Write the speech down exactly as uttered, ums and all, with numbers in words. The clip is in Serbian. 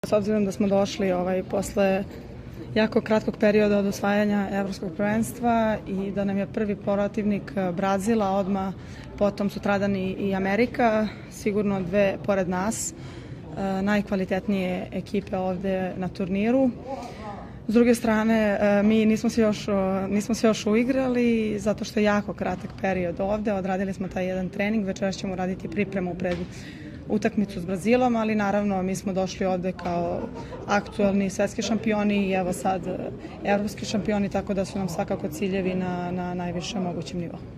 S obzirom da smo došli ovaj, posle jako kratkog perioda od osvajanja evropskog prvenstva i da nam je prvi protivnik Brazila, odmah potom sutradan i Amerika, sigurno dve pored nas, najkvalitetnije ekipe ovde na turniru. S druge strane, mi nismo se još, nismo se još uigrali zato što je jako kratak period ovde. Odradili smo taj jedan trening, večeras ćemo raditi pripremu pred utakmicu s Brazilom, ali naravno mi smo došli ovde kao aktuelni svetski šampioni i evo sad evropski šampioni, tako da su nam svakako ciljevi na, na najvišem mogućem nivou.